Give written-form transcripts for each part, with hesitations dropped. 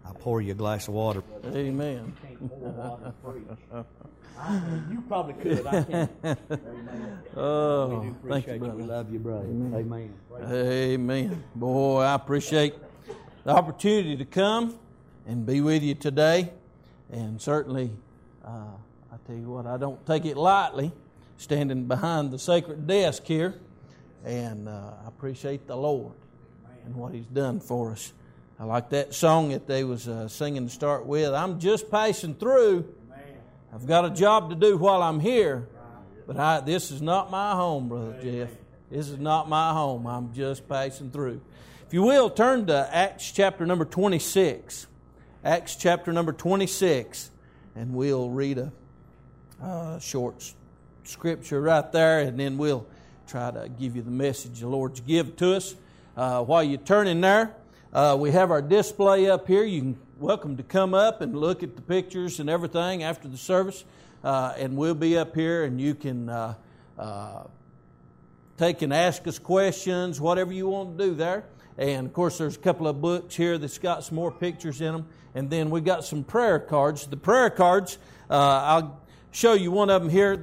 I'll pour you a glass of water. Amen. You probably could. I can't. Oh, We do thank you, appreciate you. brother. We love you, brother. Amen. Amen. Boy, I appreciate the opportunity to come and be with you today. And certainly, I tell you what, I don't take it lightly, standing behind the sacred desk here. And I appreciate the Lord and what He's done for us. I like that song that they was singing to start with. I'm just passing through. I've got a job to do while I'm here. But this is not my home, Brother Jeff. This is not my home. I'm just passing through. If you will, turn to Acts chapter number 26. Acts chapter number 26. And we'll read a short scripture right there, and then we'll try to give you the message the Lord's given to us. While you're turning there, we have our display up here. You can welcome to come up and look at the pictures and everything after the service. And we'll be up here, and you can take and ask us questions, whatever you want to do there. And, of course, there's a couple of books here that's got some more pictures in them. And then we got some prayer cards. The prayer cards, I'll show you one of them here.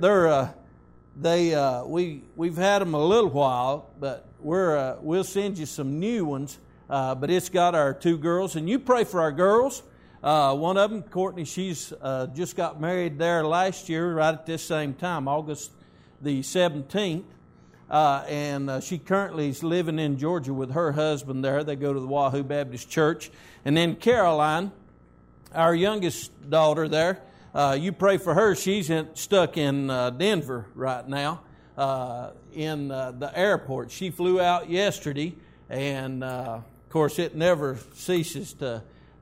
We've had them a little while, but we'll send you some new ones. But it's got our two girls, and you pray for our girls. One of them, Courtney, she's just got married there last year, right at this same time, August the 17th. And she currently is living in Georgia with her husband there. They go to the Wahoo Baptist Church. And then Caroline, our youngest daughter there, you pray for her. She's stuck in Denver right now in the airport. She flew out yesterday, and of course it never ceases to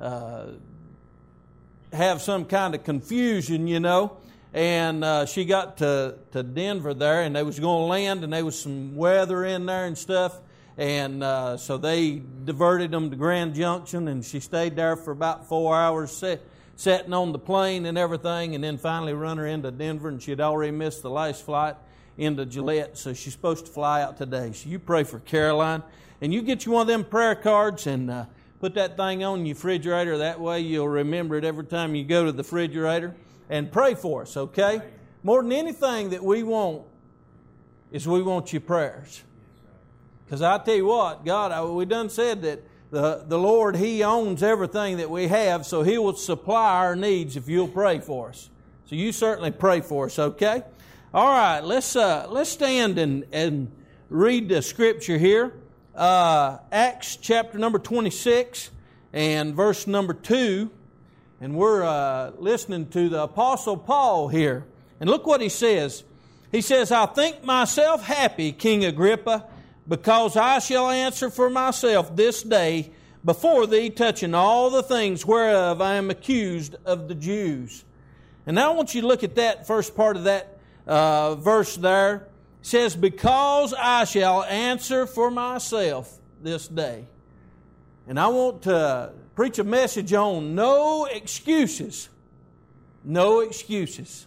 have some kind of confusion, you know. And she got to Denver there, and they was going to land, and there was some weather in there and stuff. And so they diverted them to Grand Junction, and she stayed there for about 4 hours, sitting on the plane and everything, and then finally run her into Denver, and she had already missed the last flight into Gillette, so she's supposed to fly out today. So you pray for Caroline, and you get you one of them prayer cards and put that thing on your refrigerator. That way you'll remember it every time you go to the refrigerator. And pray for us, okay? More than anything that we want is we want your prayers. Because I tell you what, God, we done said that the Lord, He owns everything that we have, so He will supply our needs if you'll pray for us. So you certainly pray for us, okay? All right, let's stand and read the scripture here. Acts chapter number 26 and verse number 2. And we're listening to the Apostle Paul here. And look what he says. He says, I think myself happy, King Agrippa, because I shall answer for myself this day before thee, touching all the things whereof I am accused of the Jews. And now I want you to look at that first part of that verse there. It says, because I shall answer for myself this day. And I want to preach a message on no excuses. No excuses.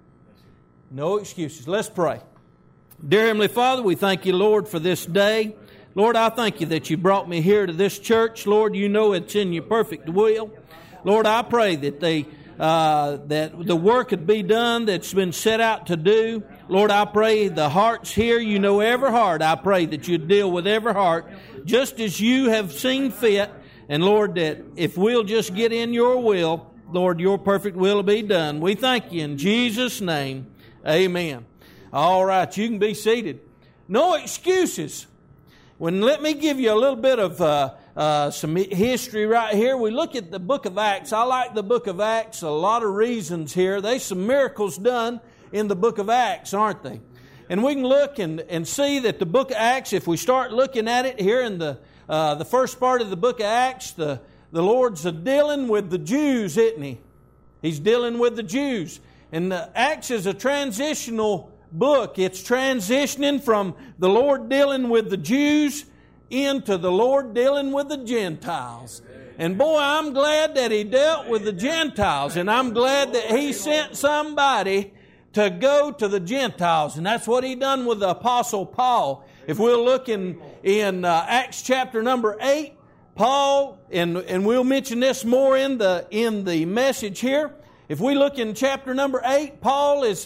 No excuses. Let's pray. Dear Heavenly Father, we thank you, Lord, for this day. Lord, I thank you that you brought me here to this church. Lord, you know it's in your perfect will. Lord, I pray that that the work could be done that's been set out to do. Lord, I pray the hearts here, you know every heart. I pray that you deal with every heart just as you have seen fit. And Lord, that if we'll just get in your will, Lord, your perfect will be done. We thank you in Jesus' name. Amen. All right, you can be seated. No excuses. Let me give you a little bit of some history right here. We look at the book of Acts. I like the book of Acts. A lot of reasons here. There's some miracles done in the book of Acts, aren't they? And we can look and see that the book of Acts, if we start looking at it here in the first part of the book of Acts, the Lord's dealing with the Jews, isn't He? He's dealing with the Jews. And Acts is a transitional book. It's transitioning from the Lord dealing with the Jews into the Lord dealing with the Gentiles. And boy, I'm glad that He dealt with the Gentiles. And I'm glad that He sent somebody to go to the Gentiles. And that's what He done with the Apostle Paul. If we'll look in Acts chapter number 8, Paul, and we'll mention this more in the message here. If we look in chapter number 8, Paul is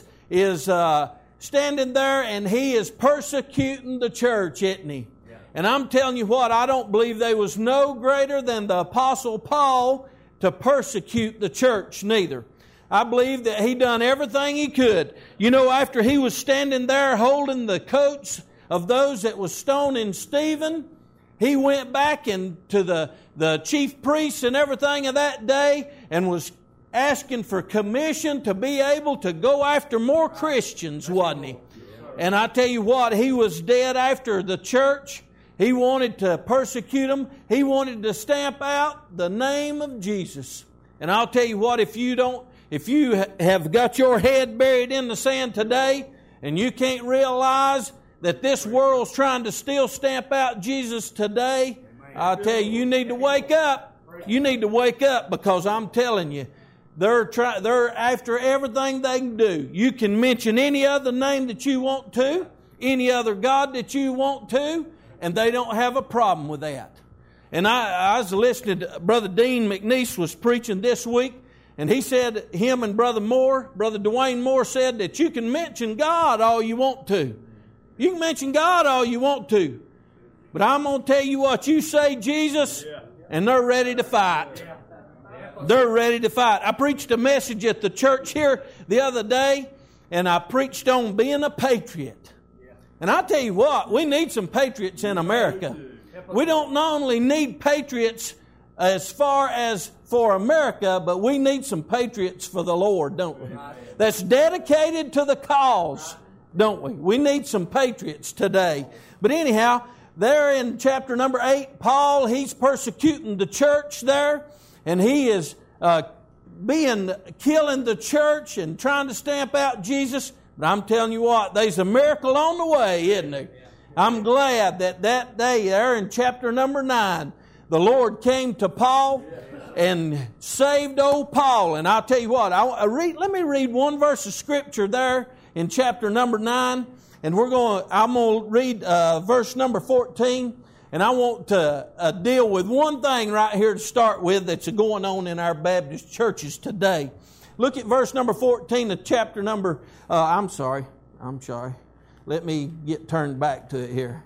standing there and he is persecuting the church, isn't he? Yeah. And I'm telling you what, I don't believe there was no greater than the Apostle Paul to persecute the church neither. I believe that he done everything he could. You know, after he was standing there holding the coats of those that was stoning Stephen, he went back into the chief priests and everything of that day and was asking for commission to be able to go after more Christians, wasn't he? And I tell you what, he was dead after the church. He wanted to persecute them. He wanted to stamp out the name of Jesus. And I'll tell you what, if you have got your head buried in the sand today and you can't realize that this world's trying to still stamp out Jesus today, I'll tell you, you need to wake up. You need to wake up, because I'm telling you, they're after everything they can do. You can mention any other name that you want to, any other God that you want to, and they don't have a problem with that. And I was listening to Brother Dean McNeese was preaching this week, and he said, him and Brother Dwayne Moore said that you can mention God all you want to. You can mention God all you want to. But I'm going to tell you what, you say Jesus, and they're ready to fight. They're ready to fight. I preached a message at the church here the other day, and I preached on being a patriot. And I tell you what, we need some patriots in America. We don't not only need patriots as far as for America, but we need some patriots for the Lord, don't we? That's dedicated to the cause, don't we? We need some patriots today. But anyhow, there in chapter number 8, Paul, he's persecuting the church there, and he is killing the church and trying to stamp out Jesus. But I'm telling you what, there's a miracle on the way, isn't there? I'm glad that day there in chapter number 9, the Lord came to Paul and saved old Paul. And I'll tell you what, let me read one verse of Scripture there in chapter number 9. And I'm going to read verse number 14. And I want to deal with one thing right here to start with that's going on in our Baptist churches today. Look at verse number 14 of chapter number... I'm sorry. Let me get turned back to it here.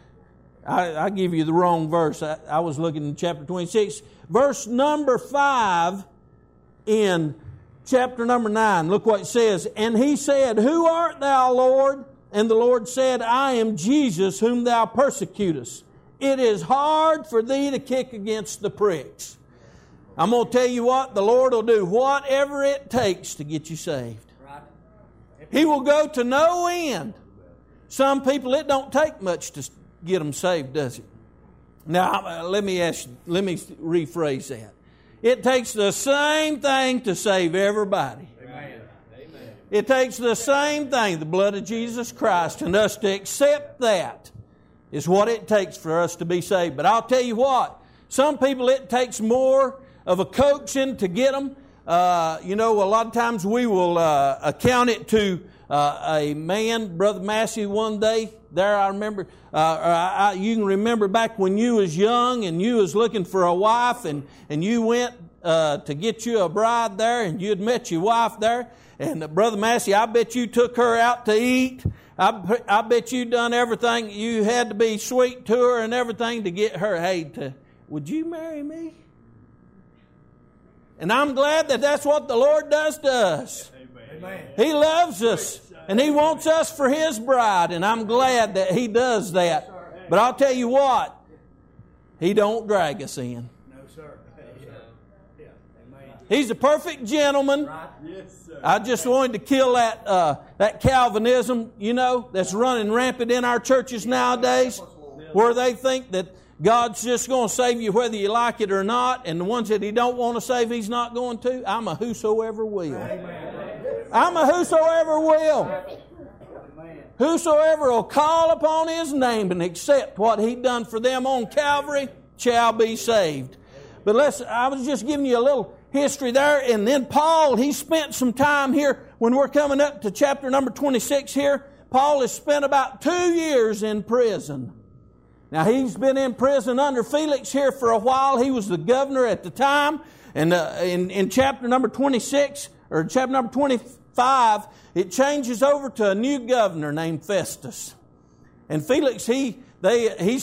I give you the wrong verse. I was looking in chapter 26. Verse number 5 in chapter number 9. Look what it says. And he said, Who art thou, Lord? And the Lord said, I am Jesus whom thou persecutest. It is hard for thee to kick against the pricks. I'm going to tell you what, the Lord will do whatever it takes to get you saved. He will go to no end. Some people, it don't take much to get them saved, does it? Now, let me rephrase that. It takes the same thing to save everybody. Amen. It takes the same thing, the blood of Jesus Christ, and us to accept that is what it takes for us to be saved. But I'll tell you what, some people it takes more of a coaxing to get them. A lot of times we will account it to a man, Brother Massey, one day. There I remember, you can remember back when you was young and you was looking for a wife and you went to get you a bride there and you had met your wife there. And Brother Massey, I bet you took her out to eat. I bet you done everything. You had to be sweet to her and everything to get her, would you marry me? And I'm glad that that's what the Lord does to us. Amen. He loves us and He wants us for His bride, and I'm glad that He does that. But I'll tell you what, He don't drag us in. No, sir. He's a perfect gentleman. I just wanted to kill that Calvinism, that's running rampant in our churches nowadays, where they think that God's just going to save you whether you like it or not, and the ones that He don't want to save, He's not going to. I'm a whosoever will. I'm a whosoever will. Whosoever will call upon His name and accept what He done for them on Calvary shall be saved. But I was just giving you a little history there. And then Paul, he spent some time here when we're coming up to chapter number 26 here. Paul has spent about 2 years in prison. Now, he's been in prison under Felix here for a while. He was the governor at the time. And in chapter number 26, or chapter number 25, it changes over to a new governor named Festus. And Felix, Felix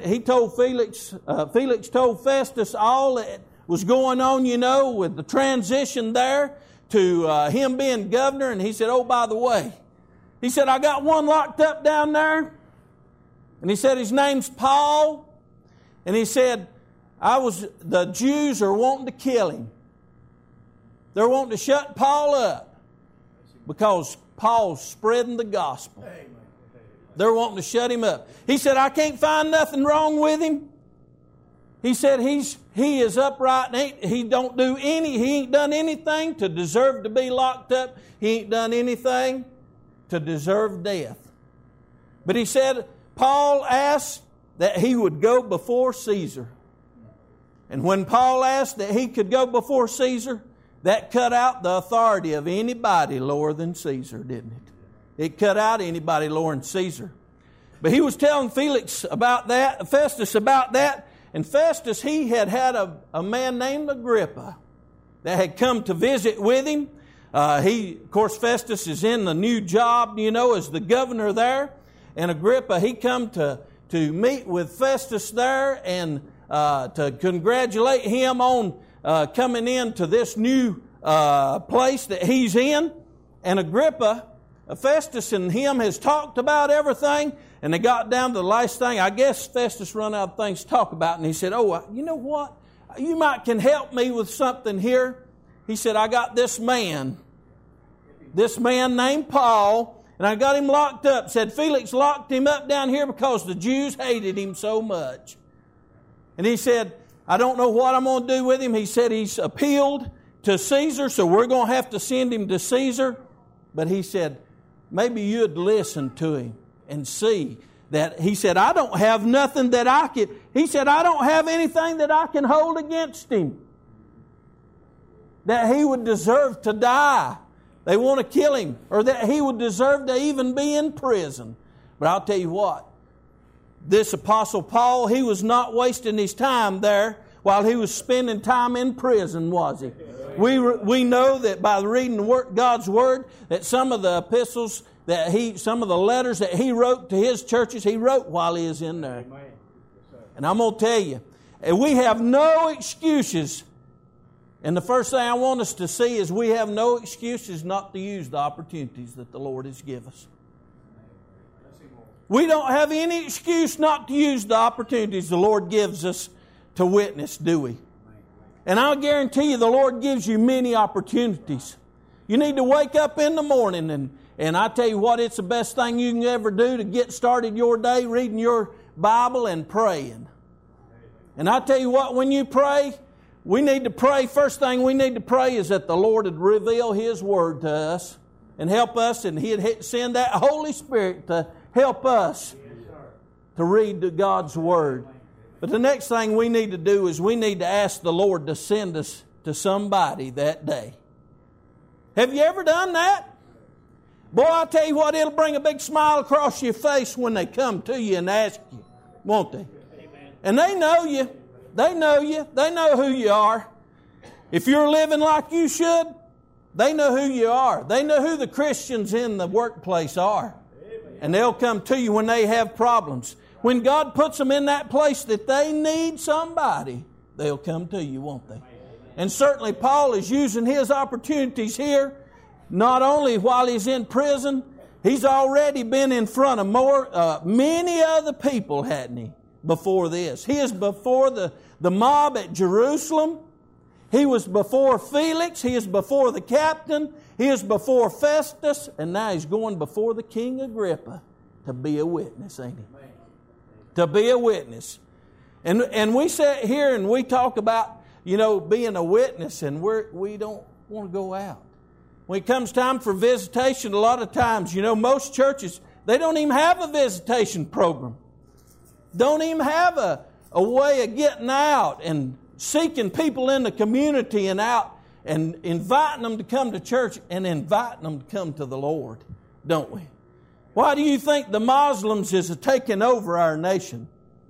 told Festus all that was going on, with the transition there to him being governor. And he said, oh, by the way, he said, I got one locked up down there. And he said, his name's Paul. And he said, the Jews are wanting to kill him. They're wanting to shut Paul up because Paul's spreading the gospel. They're wanting to shut him up. He said, I can't find nothing wrong with him. He said, he is upright. He ain't done anything to deserve to be locked up. He ain't done anything to deserve death. But he said, Paul asked that he would go before Caesar. And when Paul asked that he could go before Caesar, that cut out the authority of anybody lower than Caesar, didn't it? It cut out anybody lower than Caesar. But he was telling Festus about that. And Festus, he had a man named Agrippa that had come to visit with him. Of course, Festus is in the new job, as the governor there. And Agrippa, he come to meet with Festus there and to congratulate him on coming into this new place that he's in. And Agrippa, Festus and him has talked about everything, and they got down to the last thing. I guess Festus run out of things to talk about, and he said, oh, you know what? You might can help me with something here. He said, I got this man named Paul, and I got him locked up. Said Felix locked him up down here because the Jews hated him so much. And he said, I don't know what I'm going to do with him. He said he's appealed to Caesar, so we're going to have to send him to Caesar. But he said, maybe you'd listen to him and see that. He said, I don't have nothing that I can. He said, I don't have anything that I can hold against him, that he would deserve to die. They want to kill him, or that he would deserve to even be in prison. But I'll tell you what, this Apostle Paul, he was not wasting his time there while he was spending time in prison, was he? We know that by reading God's Word, that some of the epistles, some of the letters that he wrote to his churches, he wrote while he was in there. And I'm going to tell you, we have no excuses. And the first thing I want us to see is we have no excuses not to use the opportunities that the Lord has given us. We don't have any excuse not to use the opportunities the Lord gives us to witness, do we? And I'll guarantee you the Lord gives you many opportunities. You need to wake up in the morning, and I tell you what, it's the best thing you can ever do to get started your day, reading your Bible and praying. And I tell you what, when you pray, we need to pray. First thing we need to pray is that the Lord would reveal His Word to us and help us, and He'd send that Holy Spirit to help us to read God's Word. But the next thing we need to do is we need to ask the Lord to send us to somebody that day. Have you ever done that? Boy, I tell you what, it'll bring a big smile across your face when they come to you and ask you, won't they? Amen. And they know you. They know you. They know who you are. If you're living like you should, they know who you are. They know who the Christians in the workplace are. And they'll come to you when they have problems. When God puts them in that place that they need somebody, they'll come to you, won't they? And certainly Paul is using his opportunities here, not only while he's in prison, he's already been in front of many other people, hadn't he, before this. He is before the mob at Jerusalem. He was before Felix. He is before the captain. He is before Festus. And now he's going before the King Agrippa to be a witness, ain't he? To be a witness. And we sit here and we talk about, being a witness, and we don't want to go out. When it comes time for visitation, a lot of times, most churches, they don't even have a visitation program. Don't even have a way of getting out and seeking people in the community and out and inviting them to come to church and inviting them to come to the Lord, don't we? Why do you think the Muslims is taking over our nation?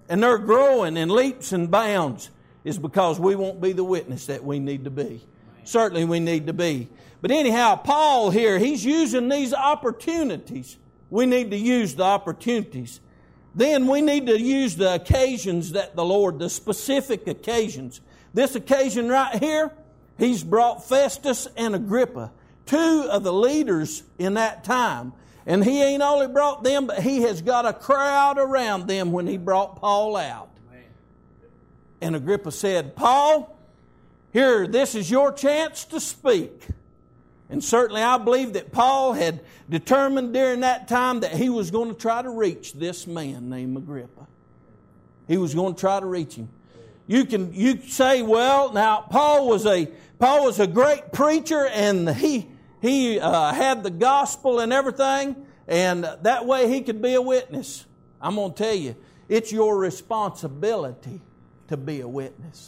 and they're growing in leaps and bounds, is because we won't be the witness that we need to be. Certainly we need to be. But anyhow, Paul here, he's using these opportunities. We need to use the opportunities. Then we need to use the occasions that the specific occasions. This occasion right here, he's brought Festus and Agrippa, two of the leaders in that time. And he ain't only brought them, but he has got a crowd around them when he brought Paul out. And Agrippa said, Paul, here, this is your chance to speak. And certainly I believe that Paul had determined during that time that he was going to try to reach this man named Agrippa. He was going to try to reach him. You say, well, now Paul was a great preacher, and he had the gospel and everything, and that way he could be a witness. I'm going to tell you, it's your responsibility to be a witness.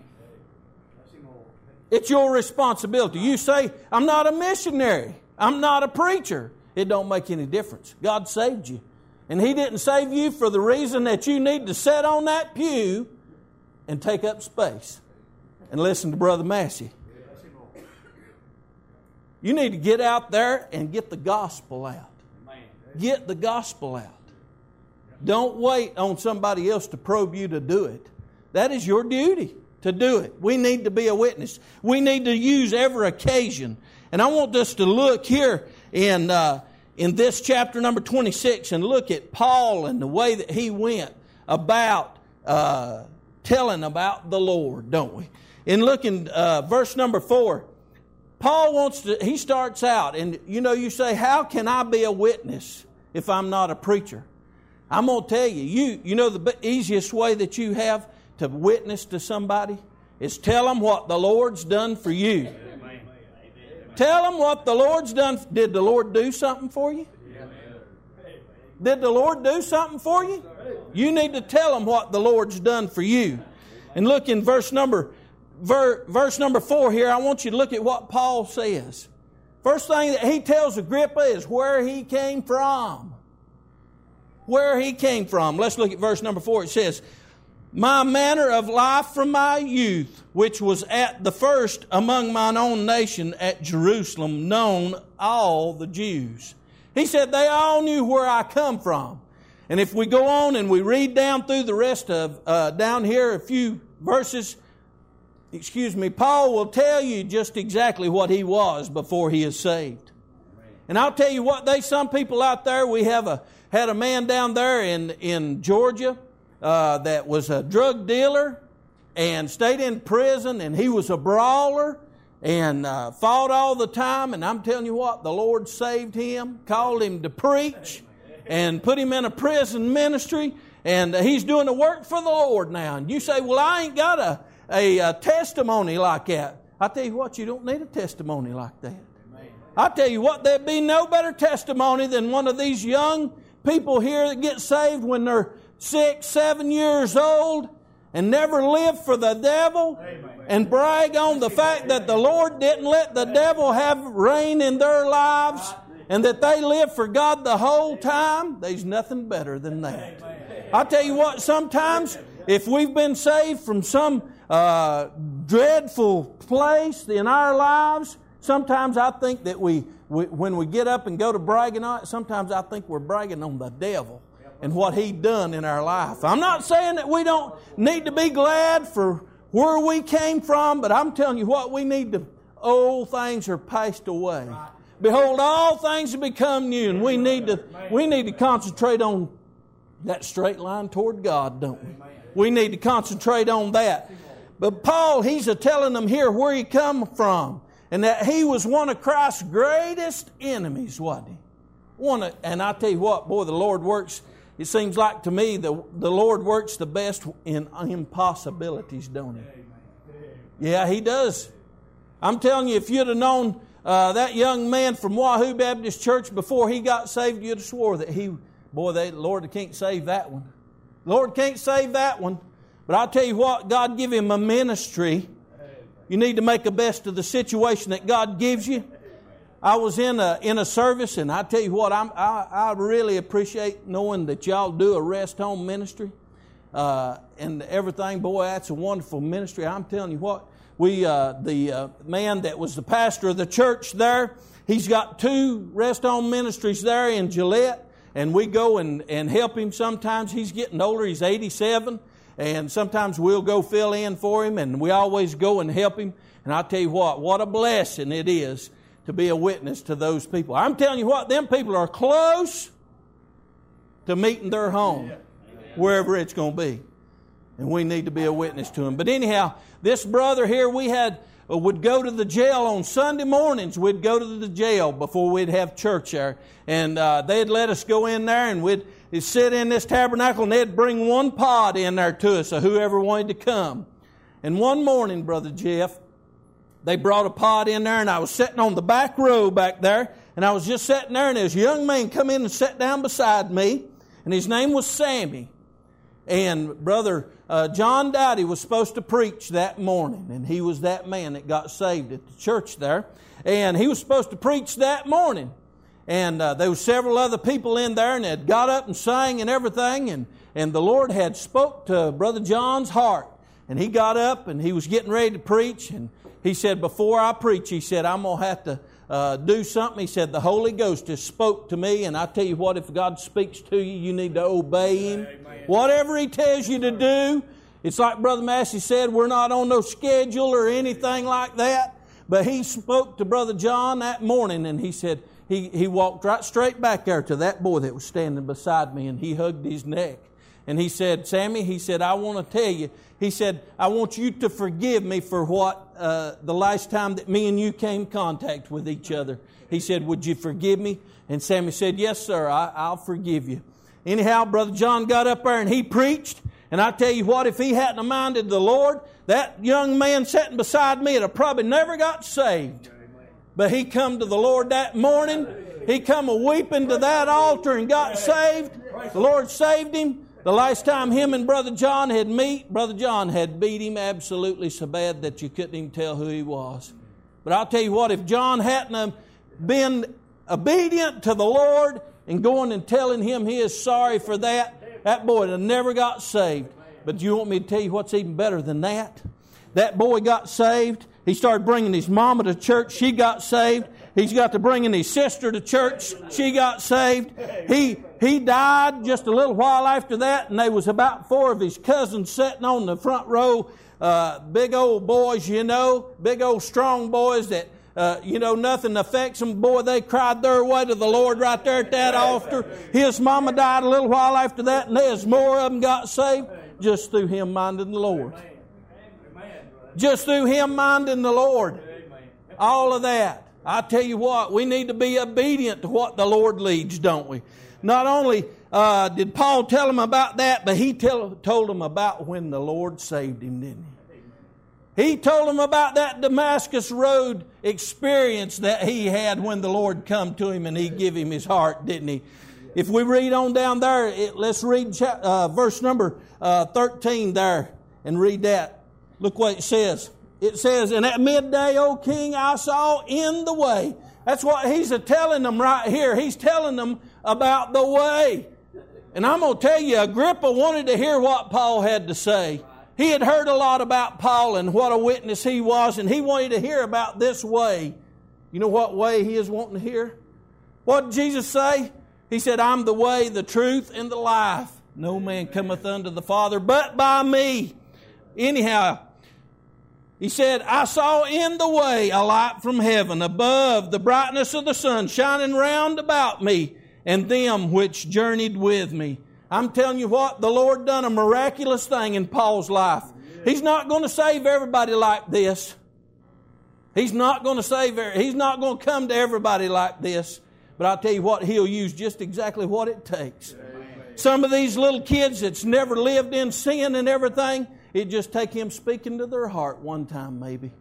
It's your responsibility. You say, I'm not a missionary. I'm not a preacher. It don't make any difference. God saved you. And He didn't save you for the reason that you need to sit on that pew and take up space and listen to Brother Massey. You need to get out there and get the gospel out. Get the gospel out. Don't wait on somebody else to probe you to do it. That is your duty to do it. We need to be a witness. We need to use every occasion. And I want us to look here in this chapter number 26 and look at Paul and the way that he went about telling about the Lord, don't we? In looking verse number 4, Paul he starts out, and you say, how can I be a witness if I'm not a preacher? I'm going to tell you, you know the easiest way that you have to witness to somebody is tell them what the Lord's done for you. Amen. Tell them what the Lord's done. Did the Lord do something for you? Did the Lord do something for you? You need to tell them what the Lord's done for you. And look in verse number 4 here. I want you to look at what Paul says. First thing that he tells Agrippa is where he came from. Where he came from. Let's look at verse number 4. It says, my manner of life from my youth, which was at the first among mine own nation at Jerusalem, known all the Jews. He said they all knew where I come from. And if we go on and we read down through the rest of, down here a few verses, Paul will tell you just exactly what he was before he is saved. And I'll tell you what, some people out there, we had a man down there in Georgia, that was a drug dealer and stayed in prison, and he was a brawler and fought all the time. And I'm telling you what, the Lord saved him, called him to preach, and put him in a prison ministry, and he's doing the work for the Lord now. And you say, well, I ain't got a testimony like that. I tell you what, you don't need a testimony like that. I tell you what, there'd be no better testimony than one of these young people here that get saved when they're 6, 7 years old and never lived for the devil. Amen. And brag on the fact that the Lord didn't let the devil have reign in their lives and that they lived for God the whole time. There's nothing better than that. I tell you what, sometimes if we've been saved from some dreadful place in our lives, sometimes I think that when we get up and go to bragging on it, sometimes I think we're bragging on the devil and what He done in our life. I'm not saying that we don't need to be glad for where we came from, but I'm telling you what, old things are passed away. Behold, all things have become new, and we need to concentrate on that straight line toward God, don't we? We need to concentrate on that. But Paul, he's telling them here where he come from, and that he was one of Christ's greatest enemies, wasn't he? And I tell you what, boy, the Lord works. It seems like to me the Lord works the best in impossibilities, don't He? Yeah, He does. I'm telling you, if you'd have known that young man from Wahoo Baptist Church before he got saved, you'd have swore that the Lord can't save that one. The Lord can't save that one. But I'll tell you what, God give him a ministry. You need to make the best of the situation that God gives you. I was in a service, and I tell you what, I really appreciate knowing that y'all do a rest home ministry. and everything. Boy, that's a wonderful ministry. I'm telling you what, the man that was the pastor of the church there, he's got 2 rest home ministries there in Gillette, and we go and help him sometimes. He's getting older. He's 87, and sometimes we'll go fill in for him, and we always go and help him. And I'll tell you what a blessing it is to be a witness to those people. I'm telling you what, them people are close to meeting their home, wherever it's going to be. And we need to be a witness to them. But anyhow, this brother here, would go to the jail on Sunday mornings. We'd go to the jail before we'd have church there. And they'd let us go in there, and we'd sit in this tabernacle, and they'd bring one pod in there to us of whoever wanted to come. And one morning, Brother Jeff, they brought a pod in there, and I was sitting on the back row back there, and I was just sitting there, and this young man come in and sat down beside me, and his name was Sammy. And Brother John Dowdy was supposed to preach that morning, and he was that man that got saved at the church there. And he was supposed to preach that morning. And there were several other people in there, and they had got up and sang and everything, and the Lord had spoke to Brother John's heart. And he got up, and he was getting ready to preach, and he said, before I preach, he said, I'm going to have to do something. He said, the Holy Ghost has spoke to me, and I tell you what, if God speaks to you, you need to obey Him. Amen. Whatever He tells you to do. It's like Brother Massey said, we're not on no schedule or anything like that. But he spoke to Brother John that morning, and he said, he walked right straight back there to that boy that was standing beside me, and he hugged his neck. And he said, Sammy, he said, I want to tell you, he said, I want you to forgive me for what the last time that me and you came in contact with each other. He said, would you forgive me? And Sammy said, yes, sir, I'll forgive you. Anyhow, Brother John got up there and he preached. And I tell you what, if he hadn't minded the Lord, that young man sitting beside me would have probably never got saved. But he come to the Lord that morning. He come a-weeping to that altar and got saved. The Lord saved him. The last time him and Brother John had met, Brother John had beat him absolutely so bad that you couldn't even tell who he was. But I'll tell you what, if John hadn't been obedient to the Lord and going and telling him he is sorry for that boy would have never got saved. But you want me to tell you what's even better than that? That boy got saved. He started bringing his mama to church. She got saved. He's got to bringing his sister to church. She got saved. He died just a little while after that, and there was about 4 of his cousins sitting on the front row. Big old boys, big old strong boys that, nothing affects them. Boy, they cried their way to the Lord right there at that altar. His mama died a little while after that, and there's more of them got saved just through him minding the Lord. Just through him minding the Lord. All of that. I tell you what, we need to be obedient to what the Lord leads, don't we? Not only did Paul tell him about that, but he told him about when the Lord saved him, didn't he? He told him about that Damascus Road experience that he had when the Lord come to him and He gave him his heart, didn't he? If we read on down there, let's read verse number 13 there and read that. Look what it says. It says, and at midday, O king, I saw in the way. That's what he's telling them right here. He's telling them about the way. And I'm going to tell you, Agrippa wanted to hear what Paul had to say. He had heard a lot about Paul and what a witness he was, and he wanted to hear about this way. You know what way he is wanting to hear? What did Jesus say? He said, I'm the way, the truth, and the life. No man cometh unto the Father but by me. Anyhow, he said, I saw in the way a light from heaven, above the brightness of the sun, shining round about me, and them which journeyed with me. I'm telling you what, the Lord done a miraculous thing in Paul's life. He's not going to save everybody like this. He's not going to come to everybody like this. But I'll tell you what, He'll use just exactly what it takes. Some of these little kids that's never lived in sin and everything, it just take Him speaking to their heart one time maybe.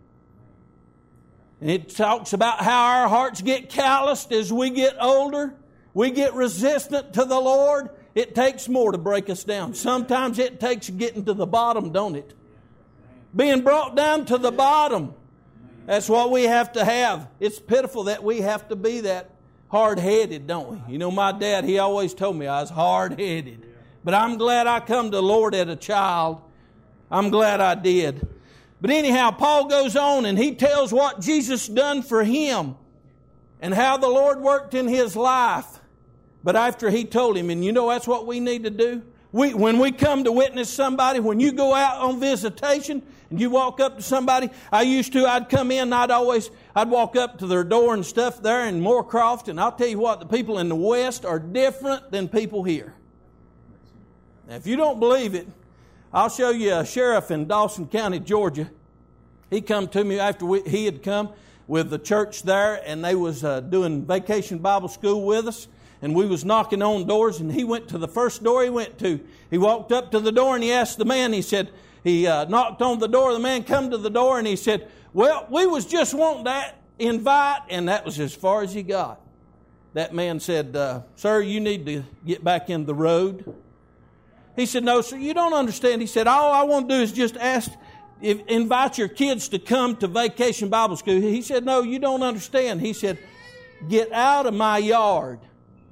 And it talks about how our hearts get calloused as we get older. We get resistant to the Lord. It takes more to break us down. Sometimes it takes getting to the bottom, don't it? Being brought down to the bottom. That's what we have to have. It's pitiful that we have to be that hard-headed, don't we? You know, my dad, he always told me I was hard-headed. But I'm glad I come to the Lord as a child. I'm glad I did. But anyhow, Paul goes on and he tells what Jesus done for him and how the Lord worked in his life. But after he told him, and you know that's what we need to do. When we come to witness somebody, when you go out on visitation and you walk up to somebody, I'd come in and I'd walk up to their door and stuff there in Moorcroft, and I'll tell you what, the people in the West are different than people here. Now, if you don't believe it, I'll show you a sheriff in Dawson County, Georgia. He come to me after he had come with the church there, and they was doing Vacation Bible School with us. And we was knocking on doors, and he went to the first door he went to. He walked up to the door, and he asked the man, he knocked on the door. The man come to the door, and he said, well, we was just wanting to invite, and that was as far as he got. That man said, sir, you need to get back in the road. He said, no, sir, you don't understand. He said, all I want to do is just invite your kids to come to Vacation Bible School. He said, no, you don't understand. He said, get out of my yard.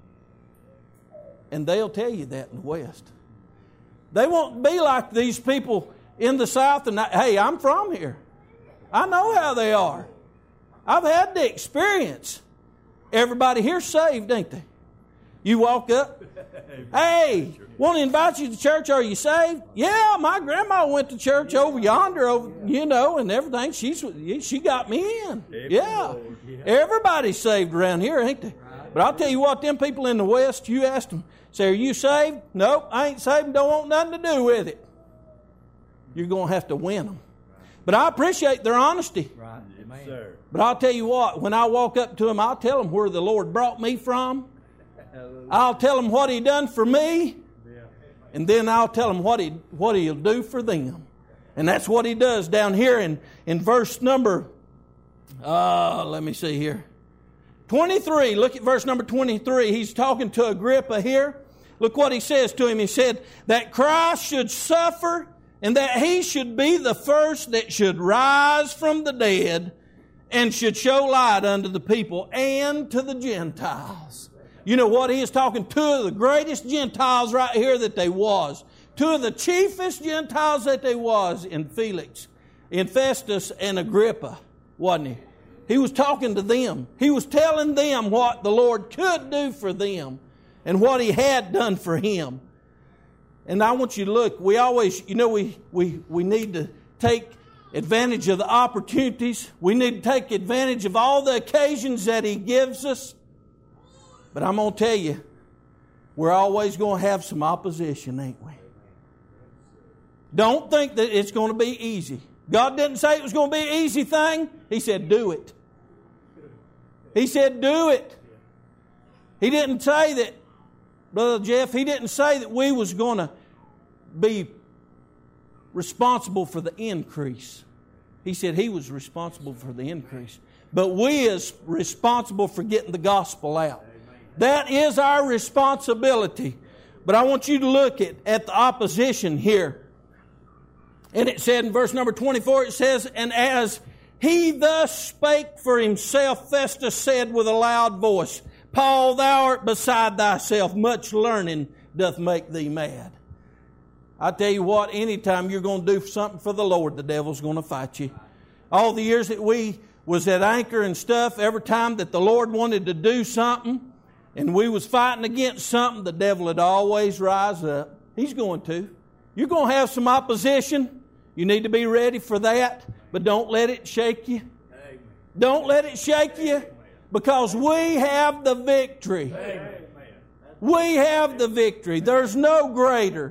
And they'll tell you that in the West. They won't be like these people in the South. And hey, I'm from here. I know how they are. I've had the experience. Everybody here's saved, ain't they? You walk up, hey, want to invite you to church? Are you saved? Yeah, my grandma went to church over yonder, and everything. She got me in. Yeah, everybody's saved around here, ain't they? But I'll tell you what, them people in the West, you ask them, say, are you saved? Nope, I ain't saved and don't want nothing to do with it. You're going to have to win them. But I appreciate their honesty. Right. Yes, sir. But I'll tell you what, when I walk up to them, I'll tell them where the Lord brought me from. I'll tell them what He done for me. And then I'll tell them what He'll do for them. And that's what He does down here in verse number, let me see here. 23, look at verse number 23. He's talking to Agrippa here. Look what he says to him. He said that Christ should suffer and that He should be the first that should rise from the dead and should show light unto the people and to the Gentiles. You know what? He is talking two of the greatest Gentiles right here that they was. Two of the chiefest Gentiles that they was in Felix, in Festus and Agrippa, wasn't he? He was talking to them. He was telling them what the Lord could do for them and what He had done for him. And I want you to look. We always, we need to take advantage of the opportunities. We need to take advantage of all the occasions that He gives us. But I'm going to tell you, we're always going to have some opposition, ain't we? Don't think that it's going to be easy. God didn't say it was going to be an easy thing. He said, do it. He said, do it. He didn't say that, Brother Jeff, He didn't say that we was going to be responsible for the increase. He said He was responsible for the increase. But we is responsible for getting the gospel out. That is our responsibility. But I want you to look at the opposition here. And it said in verse number 24, it says, and as he thus spake for himself, Festus said with a loud voice, Paul, thou art beside thyself. Much learning doth make thee mad. I tell you what, anytime you're going to do something for the Lord, the devil's going to fight you. All the years that we was at Anchor and stuff, every time that the Lord wanted to do something and we was fighting against something, the devil would always rise up. He's going to. You're going to have some opposition. You need to be ready for that, but don't let it shake you. Amen. Don't let it shake you, because we have the victory. Amen. We have the victory. There's no greater.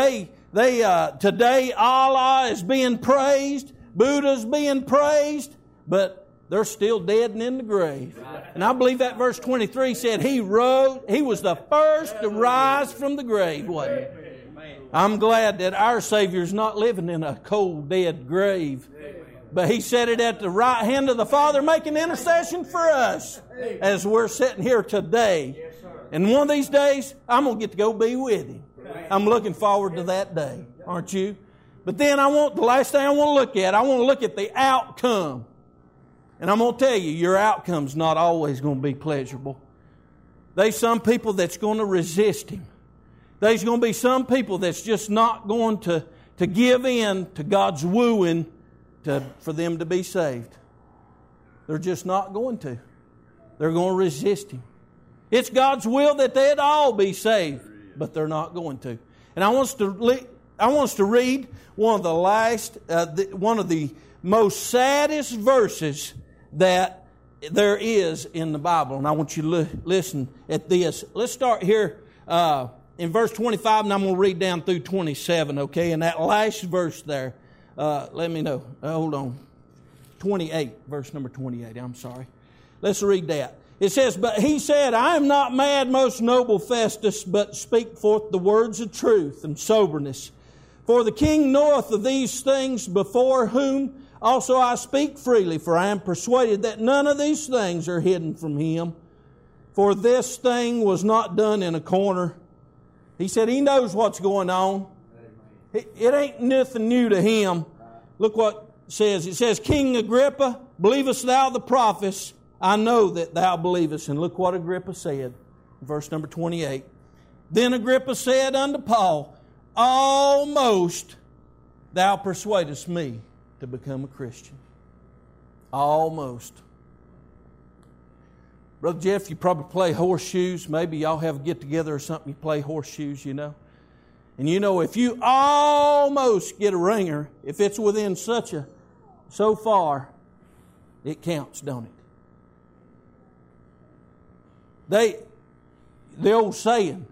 Today Allah is being praised, Buddha's being praised, but they're still dead and in the grave. And I believe that verse 23 said He was the first to rise from the grave, wasn't He? I'm glad that our Savior's not living in a cold, dead grave. But He sat it at the right hand of the Father, making intercession for us as we're sitting here today. And one of these days, I'm going to get to go be with Him. I'm looking forward to that day, aren't you? But then the last thing I want to look at the outcome. And I'm going to tell you, your outcome's not always going to be pleasurable. There's some people that's going to resist Him. There's going to be some people that's just not going to give in to God's wooing for them to be saved. They're just not going to. They're going to resist Him. It's God's will that they'd all be saved, but they're not going to. And I want us to read one of the most saddest verses that there is in the Bible. And I want you to listen at this. Let's start here in verse 25, and I'm going to read down through 27, okay? And that last verse there, let me know. Hold on. 28, verse number 28, I'm sorry. Let's read that. It says, "But he said, I am not mad, most noble Festus, but speak forth the words of truth and soberness. For the king knoweth of these things, before whom also I speak freely, for I am persuaded that none of these things are hidden from him. For this thing was not done in a corner." He said he knows what's going on. It ain't nothing new to him. Look what it says. It says, "King Agrippa, believest thou the prophets? I know that thou believest." And look what Agrippa said. Verse number 28. "Then Agrippa said unto Paul, Almost thou persuadest me to become a Christian." Almost. Brother Jeff, you probably play horseshoes. Maybe y'all have a get-together or something. You play horseshoes, you know. And you know, if you almost get a ringer, if it's within so far, it counts, don't it? The old saying,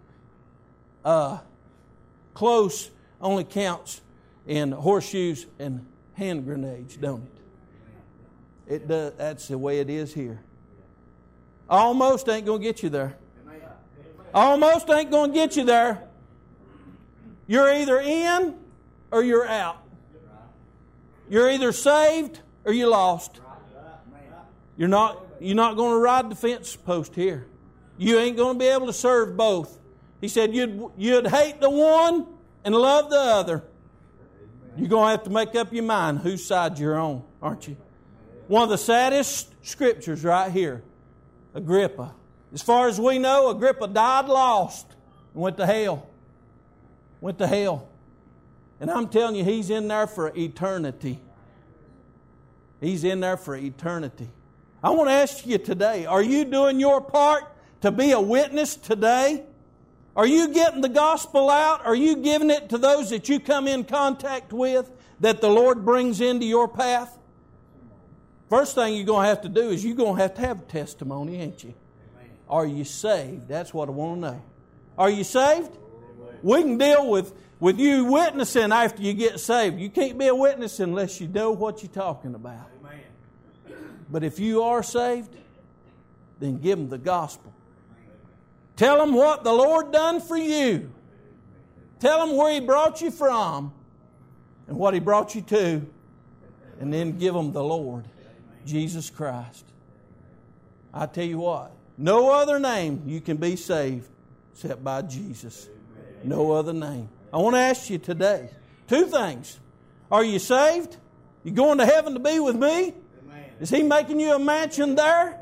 close only counts in horseshoes and hand grenades, don't it? It does. That's the way it is here. Almost ain't going to get you there. Almost ain't going to get you there. You're either in or you're out. You're either saved or you're lost. You're not going to ride the fence post here. You ain't going to be able to serve both. He said you'd hate the one and love the other. You're going to have to make up your mind whose side you're on, aren't you? One of the saddest scriptures right here. Agrippa. As far as we know, Agrippa died lost and went to hell. Went to hell. And I'm telling you, he's in there for eternity. He's in there for eternity. I want to ask you today, are you doing your part to be a witness today? Are you getting the gospel out? Are you giving it to those that you come in contact with, that the Lord brings into your path? First thing you're going to have to do is you're going to have a testimony, ain't you? Amen. Are you saved? That's what I want to know. Are you saved? Amen. We can deal with you witnessing after you get saved. You can't be a witness unless you know what you're talking about. Amen. But if you are saved, then give them the gospel. Amen. Tell them what the Lord done for you. Tell them where He brought you from and what He brought you to, and then give them the Lord. Jesus Christ. I tell you what, no other name you can be saved except by Jesus. No other name. I want to ask you today, two things. Are you saved? You going to heaven to be with me? Is He making you a mansion there?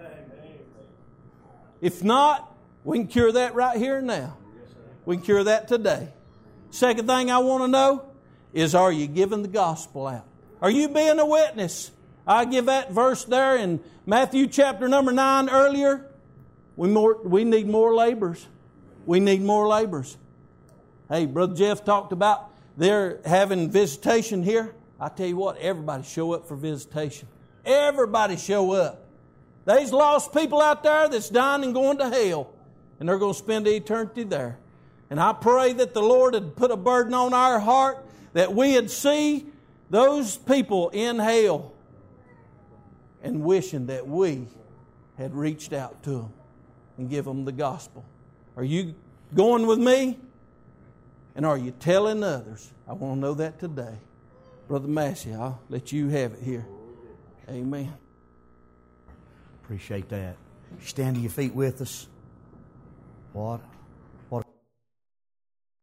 If not, we can cure that right here and now. We can cure that today. Second thing I want to know is, are you giving the gospel out? Are you being a witness? I give that verse there in Matthew chapter number 9 earlier. We need more laborers. We need more laborers. Hey, Brother Jeff talked about they're having visitation here. I tell you what, everybody show up for visitation. Everybody show up. There's lost people out there that's dying and going to hell, and they're going to spend eternity there. And I pray that the Lord had put a burden on our heart that we would see those people in hell and wishing that we had reached out to them and give them the gospel. Are you going with me? And are you telling others? I want to know that today. Brother Massey, I'll let you have it here. Amen. Appreciate that. Stand to your feet with us. What